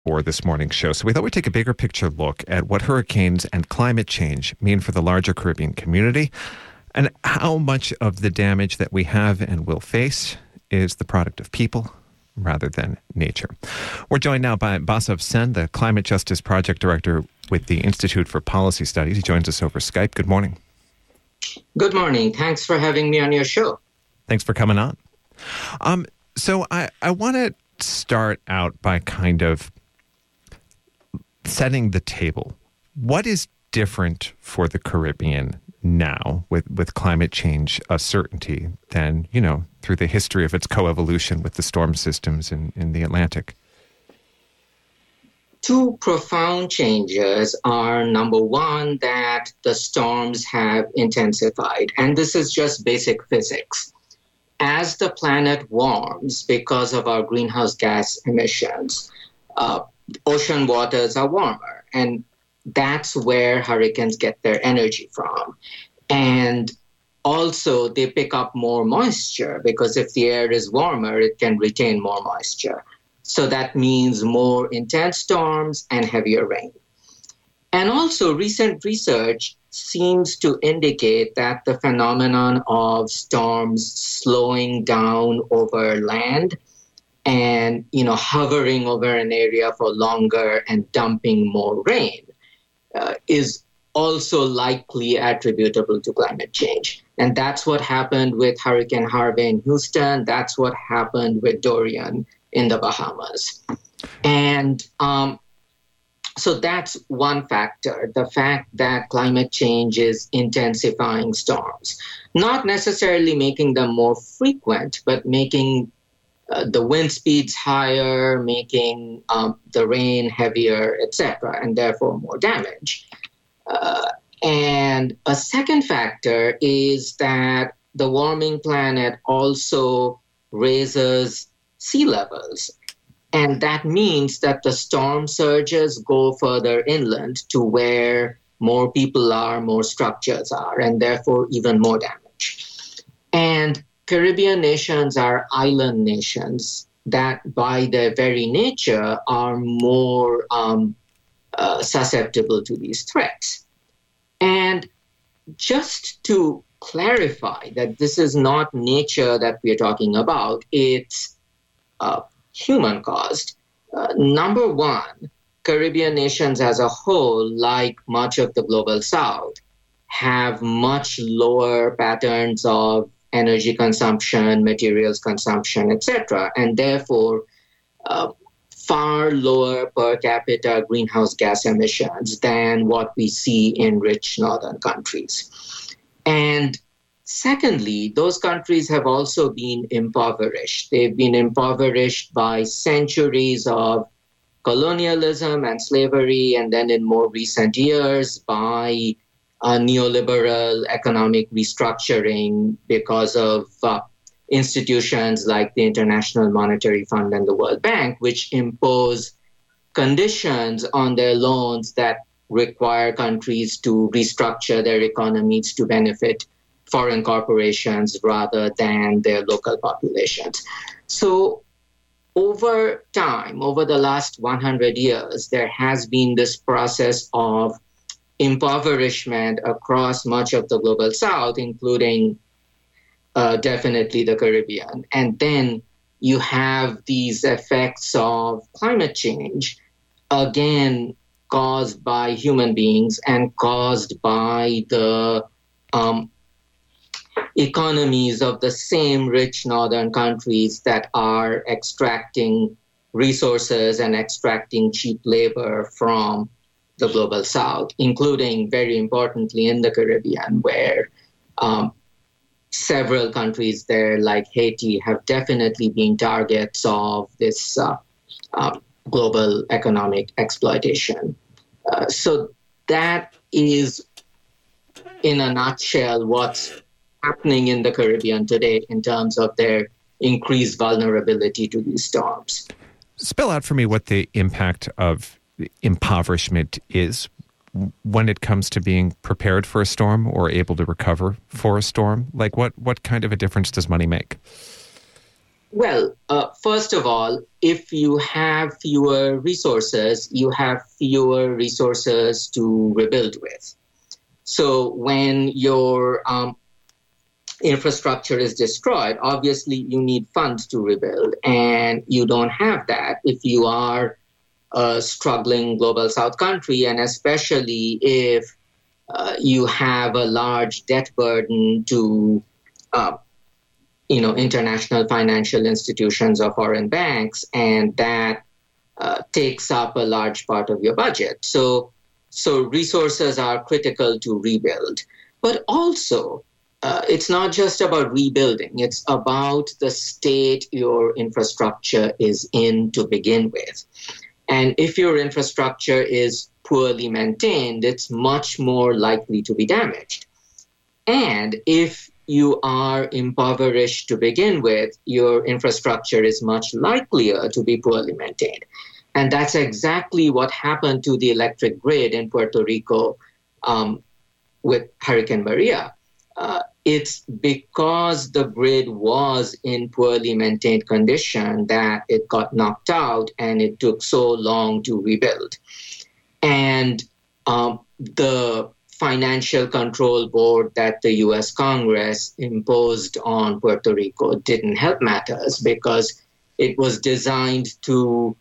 for this morning's show. So we thought we'd take a bigger picture look at what hurricanes and climate change mean for the larger Caribbean community and how much of the damage that we have and will face is the product of people rather than nature. We're joined now by Basav Sen, the Climate Justice Project Director with the Institute for Policy Studies. He joins us over Skype. Good morning. Good morning. Thanks for having me on your show. Thanks for coming on. So I want to start out by kind of setting the table. What is different for the Caribbean now with climate change a certainty than, through the history of its coevolution with the storm systems in the Atlantic? Two profound changes are, number one, that the storms have intensified, and this is just basic physics. As the planet warms because of our greenhouse gas emissions, ocean waters are warmer, and that's where hurricanes get their energy from. And also, they pick up more moisture because if the air is warmer, it can retain more moisture. So that means more intense storms and heavier rain. And also, recent research seems to indicate that the phenomenon of storms slowing down over land and, hovering over an area for longer and dumping more rain is also likely attributable to climate change. And that's what happened with Hurricane Harvey in Houston. That's what happened with Dorian in the Bahamas. And so that's one factor, the fact that climate change is intensifying storms, not necessarily making them more frequent, but making the wind speeds higher, making the rain heavier, etc., and therefore more damage. And a second factor is that the warming planet also raises sea levels. And that means that the storm surges go further inland to where more people are, more structures are, and therefore even more damage. And Caribbean nations are island nations that by their very nature are more susceptible to these threats. And just to clarify that this is not nature that we're talking about, it's human caused. Number one, Caribbean nations as a whole, like much of the global south, have much lower patterns of energy consumption, materials consumption, etc., and therefore far lower per capita greenhouse gas emissions than what we see in rich northern countries. And secondly, those countries have also been impoverished. They've been impoverished by centuries of colonialism and slavery, and then in more recent years by neoliberal economic restructuring because of institutions like the International Monetary Fund and the World Bank, which impose conditions on their loans that require countries to restructure their economies to benefit foreign corporations rather than their local populations. So over time, over the last 100 years, there has been this process of impoverishment across much of the global south, including definitely the Caribbean. And then you have these effects of climate change, again, caused by human beings and caused by the economies of the same rich northern countries that are extracting resources and extracting cheap labor from the global south, including, very importantly, in the Caribbean, where several countries there, like Haiti, have definitely been targets of this global economic exploitation. So that is, in a nutshell, what's happening in the Caribbean today in terms of their increased vulnerability to these storms. Spell out for me what the impact of impoverishment is when it comes to being prepared for a storm or able to recover for a storm. Like what kind of a difference does money make? Well, first of all, if you have fewer resources, you have fewer resources to rebuild with. So when your infrastructure is destroyed, obviously you need funds to rebuild, and you don't have that if you are a struggling global south country, and especially if you have a large debt burden to international financial institutions or foreign banks, and that takes up a large part of your budget. So resources are critical to rebuild. But also, it's not just about rebuilding. It's about the state your infrastructure is in to begin with. And if your infrastructure is poorly maintained, it's much more likely to be damaged. And if you are impoverished to begin with, your infrastructure is much likelier to be poorly maintained. And that's exactly what happened to the electric grid in Puerto Rico with Hurricane Maria. It's because the grid was in poorly maintained condition that it got knocked out, and it took so long to rebuild. And the financial control board that the U.S. Congress imposed on Puerto Rico didn't help matters, because it was designed to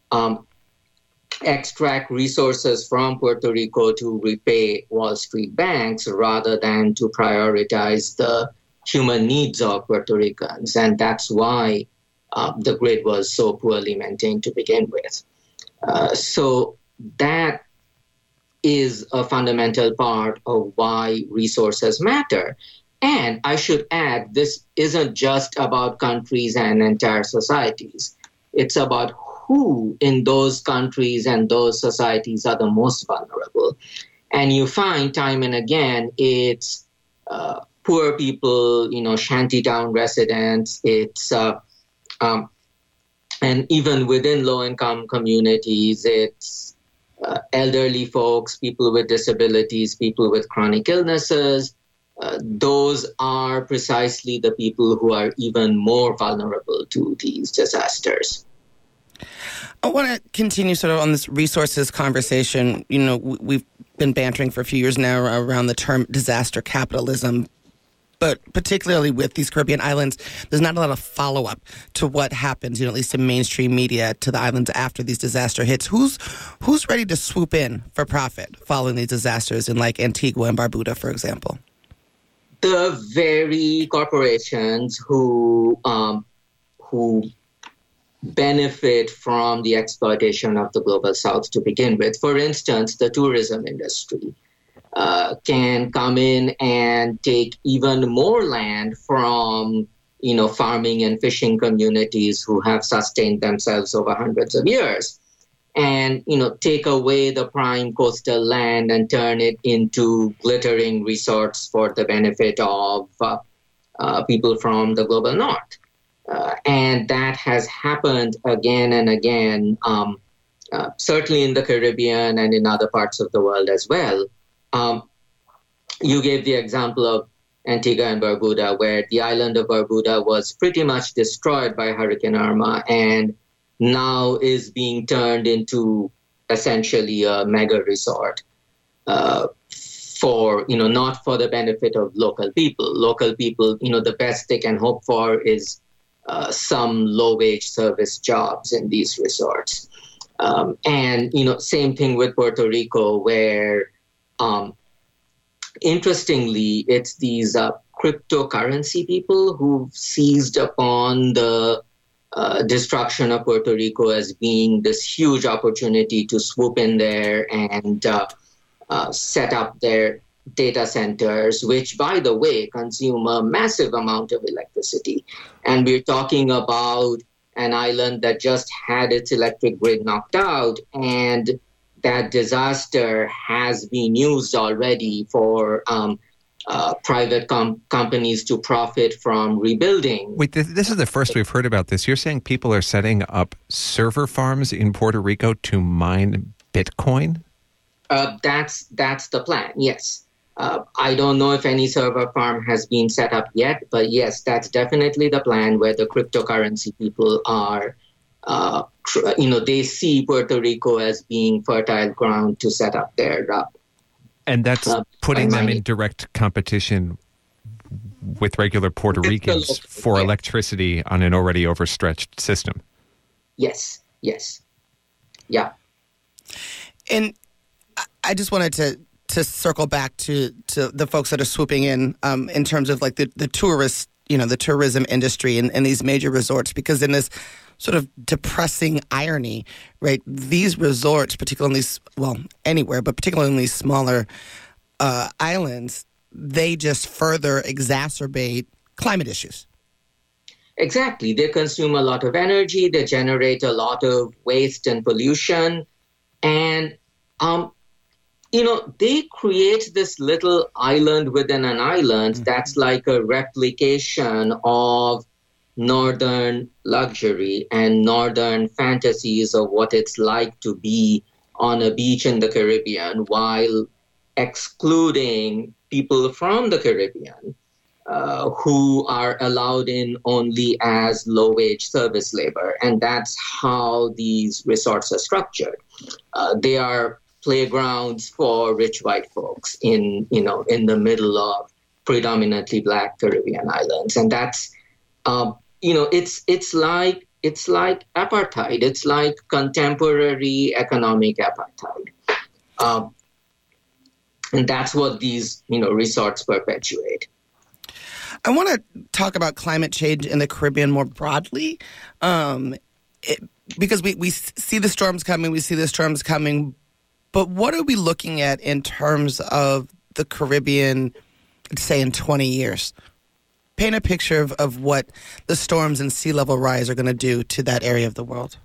extract resources from Puerto Rico to repay Wall Street banks rather than to prioritize the human needs of Puerto Ricans. And that's why the grid was so poorly maintained to begin with. So that is a fundamental part of why resources matter. And I should add, this isn't just about countries and entire societies. It's about who in those countries and those societies are the most vulnerable. And you find time and again, it's poor people, shantytown residents, it's and even within low-income communities, it's elderly folks, people with disabilities, people with chronic illnesses. Those are precisely the people who are even more vulnerable to these disasters. I want to continue sort of on this resources conversation. We've been bantering for a few years now around the term disaster capitalism. But particularly with these Caribbean islands, there's not a lot of follow-up to what happens, at least in mainstream media, to the islands after these disaster hits. Who's ready to swoop in for profit following these disasters in like Antigua and Barbuda, for example? The very corporations who benefit from the exploitation of the global south to begin with. For instance, the tourism industry can come in and take even more land from, farming and fishing communities who have sustained themselves over hundreds of years, and, take away the prime coastal land and turn it into glittering resorts for the benefit of people from the global north. And that has happened again and again, certainly in the Caribbean and in other parts of the world as well. You gave the example of Antigua and Barbuda, where the island of Barbuda was pretty much destroyed by Hurricane Irma and now is being turned into essentially a mega resort for, not for the benefit of local people. Local people, the best they can hope for is some low-wage service jobs in these resorts. And, same thing with Puerto Rico, where, interestingly, it's these cryptocurrency people who've seized upon the destruction of Puerto Rico as being this huge opportunity to swoop in there and set up their data centers, which, by the way, consume a massive amount of electricity. And we're talking about an island that just had its electric grid knocked out, and that disaster has been used already for private companies to profit from rebuilding. Wait, this is the first we've heard about this. You're saying people are setting up server farms in Puerto Rico to mine Bitcoin? That's the plan, yes. I don't know if any server farm has been set up yet, but yes, that's definitely the plan where the cryptocurrency people are, they see Puerto Rico as being fertile ground to set up their and that's putting them in direct competition with regular Puerto Ricans for electricity on an already overstretched system. Yes. Yeah. And I just wanted to circle back to the folks that are swooping in terms of like the tourist, the tourism industry and these major resorts, because in this sort of depressing irony, right, these resorts, particularly in these, anywhere, but particularly in these smaller islands, they just further exacerbate climate issues. Exactly. They consume a lot of energy. They generate a lot of waste and pollution. And, they create this little island within an island that's like a replication of northern luxury and northern fantasies of what it's like to be on a beach in the Caribbean, while excluding people from the Caribbean who are allowed in only as low-wage service labor. And that's how these resorts are structured. They are playgrounds for rich white folks in the middle of predominantly Black Caribbean islands. And that's, it's like apartheid. It's like contemporary economic apartheid. And that's what these, resorts perpetuate. I want to talk about climate change in the Caribbean more broadly, because we see the storms coming, but what are we looking at in terms of the Caribbean, say, in 20 years? Paint a picture of what the storms and sea level rise are going to do to that area of the world.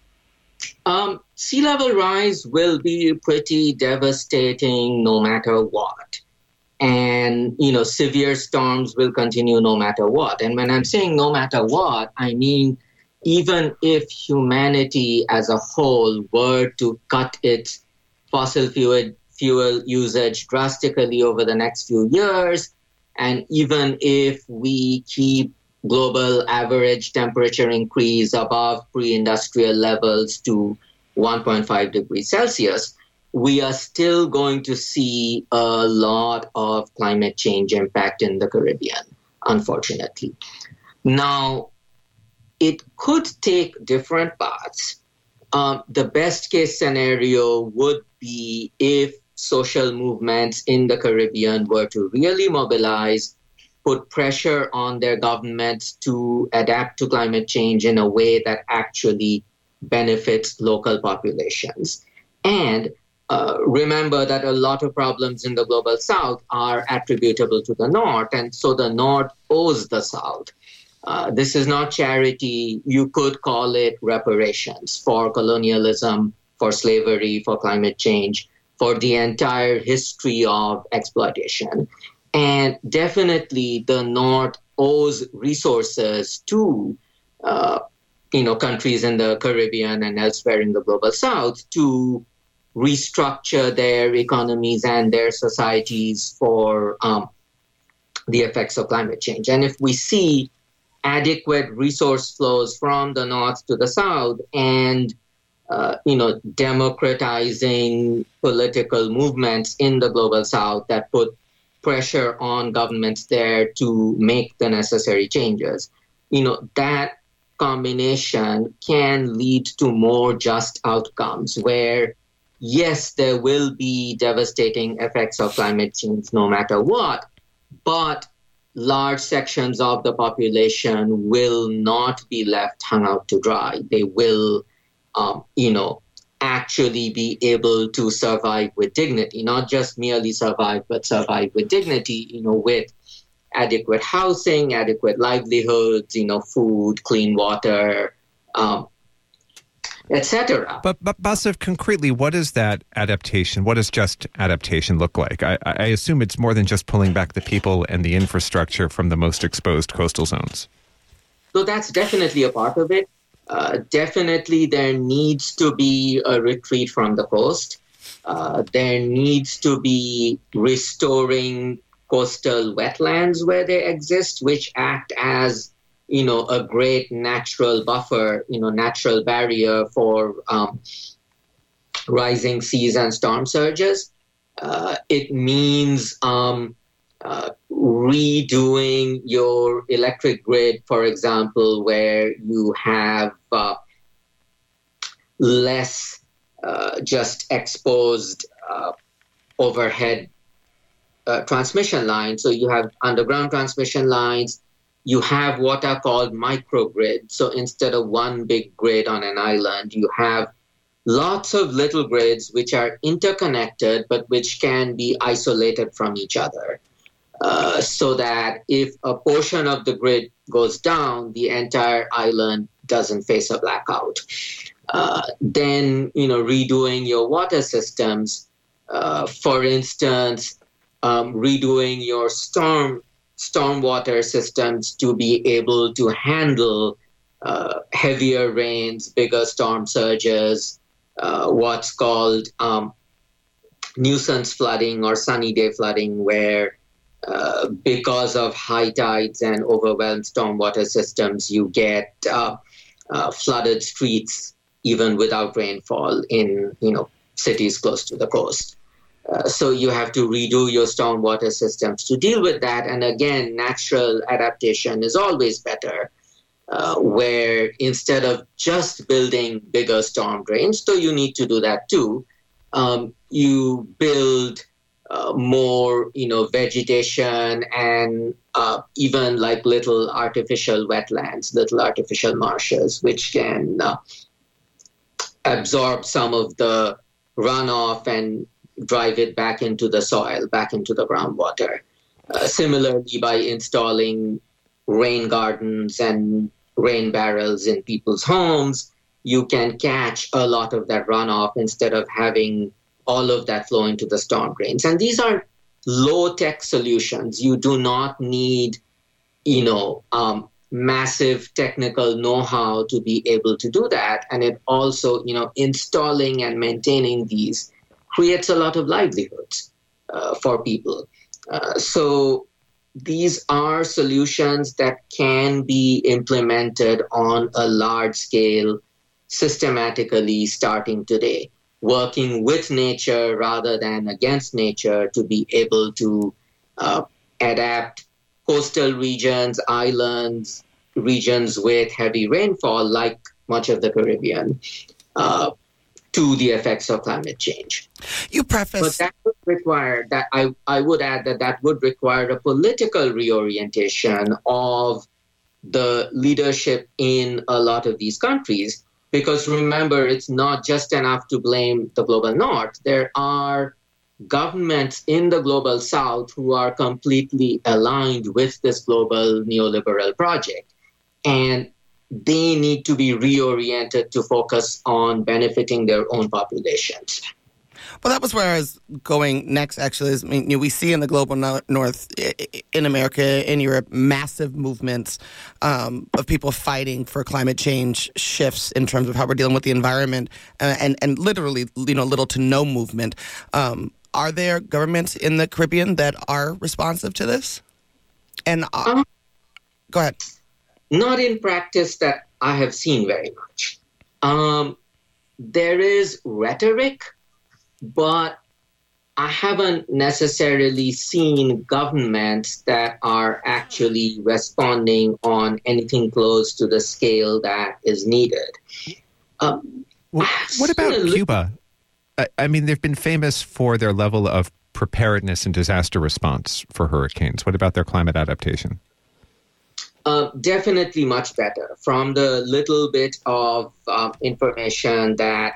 Sea level rise will be pretty devastating no matter what. And, severe storms will continue no matter what. And when I'm saying no matter what, I mean, even if humanity as a whole were to cut its fossil fuel usage drastically over the next few years, and even if we keep global average temperature increase above pre-industrial levels to 1.5 degrees Celsius, we are still going to see a lot of climate change impact in the Caribbean, unfortunately. Now, it could take different paths. The best case scenario would be if social movements in the Caribbean were to really mobilize, put pressure on their governments to adapt to climate change in a way that actually benefits local populations. And remember that a lot of problems in the global south are attributable to the north, and so the north owes the south. This is not charity. You could call it reparations for colonialism, for slavery, for climate change, for the entire history of exploitation. And definitely the North owes resources to countries in the Caribbean and elsewhere in the global south to restructure their economies and their societies for the effects of climate change. And if we see adequate resource flows from the north to the south and democratizing political movements in the global south that put pressure on governments there to make the necessary changes, that combination can lead to more just outcomes where, yes, there will be devastating effects of climate change no matter what, but large sections of the population will not be left hung out to dry. They will, actually be able to survive with dignity, not just merely survive, but survive with dignity, with adequate housing, adequate livelihoods, food, clean water, etc. But Basif, concretely, what is that adaptation? What does just adaptation look like? I assume it's more than just pulling back the people and the infrastructure from the most exposed coastal zones. So that's definitely a part of it. Definitely there needs to be a retreat from the coast. There needs to be restoring coastal wetlands where they exist, which act as, a great natural buffer, natural barrier for rising seas and storm surges. It means redoing your electric grid, for example, where you have less just exposed overhead transmission lines. So you have underground transmission lines. You have what are called microgrids. So instead of one big grid on an island, you have lots of little grids which are interconnected, but which can be isolated from each other. So that if a portion of the grid goes down, the entire island doesn't face a blackout. Then, redoing your water systems, for instance, redoing your stormwater systems to be able to handle heavier rains, bigger storm surges, what's called nuisance flooding or sunny day flooding, where because of high tides and overwhelmed stormwater systems, you get flooded streets even without rainfall in cities close to the coast. So you have to redo your stormwater systems to deal with that. And again, natural adaptation is always better, where instead of just building bigger storm drains, so you need to do that too, you build more, vegetation and even like little artificial wetlands, little artificial marshes, which can absorb some of the runoff and drive it back into the soil, back into the groundwater. Similarly, by installing rain gardens and rain barrels in people's homes, you can catch a lot of that runoff instead of having all of that flow into the storm drains. And these are low-tech solutions. You do not need, massive technical know-how to be able to do that. And it also, installing and maintaining these creates a lot of livelihoods for people. So these are solutions that can be implemented on a large scale, systematically starting today, working with nature rather than against nature to be able to adapt coastal regions, islands, regions with heavy rainfall, like much of the Caribbean, to the effects of climate change. You preface, but that would require that I would add that would require a political reorientation of the leadership in a lot of these countries. Because remember, it's not just enough to blame the global north. There are governments in the global south who are completely aligned with this global neoliberal project. And they need to be reoriented to focus on benefiting their own populations. Well, that was where I was going next, actually. We see in the global north, in America, in Europe, massive movements of people fighting for climate change shifts in terms of how we're dealing with the environment, and literally, little to no movement. Are there governments in the Caribbean that are responsive to this? And go ahead. Not in practice that I have seen very much. There is rhetoric, but I haven't necessarily seen governments that are actually responding on anything close to the scale that is needed. What about Cuba? They've been famous for their level of preparedness and disaster response for hurricanes. What about their climate adaptation? Definitely much better. From the little bit of information that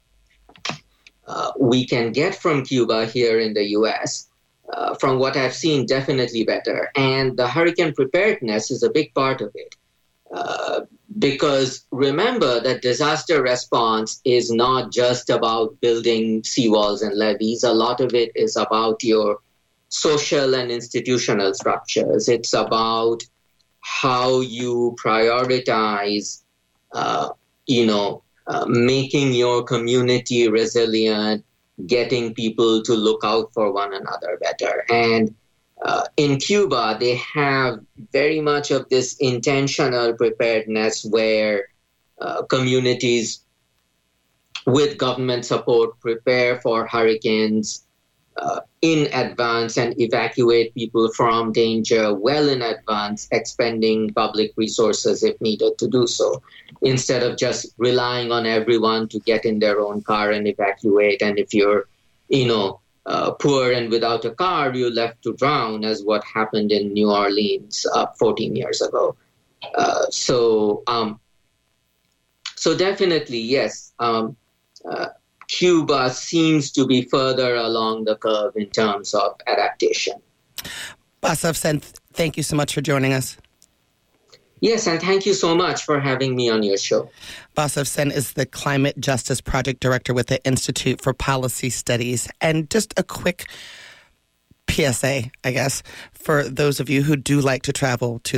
we can get from Cuba here in the U.S., from what I've seen, definitely better. And the hurricane preparedness is a big part of it. Because remember that disaster response is not just about building seawalls and levees. A lot of it is about your social and institutional structures. It's about how you prioritize, making your community resilient, getting people to look out for one another better. And in Cuba, they have very much of this intentional preparedness where communities with government support prepare for hurricanes in advance and evacuate people from danger well in advance, expending public resources if needed to do so, instead of just relying on everyone to get in their own car and evacuate. And if you're, poor and without a car, you're left to drown, as what happened in New Orleans 14 years ago. So definitely, yes. Cuba seems to be further along the curve in terms of adaptation. Basav Sen, thank you so much for joining us. Yes, and thank you so much for having me on your show. Basav Sen is the Climate Justice Project Director with the Institute for Policy Studies. And just a quick PSA, I guess, for those of you who do like to travel to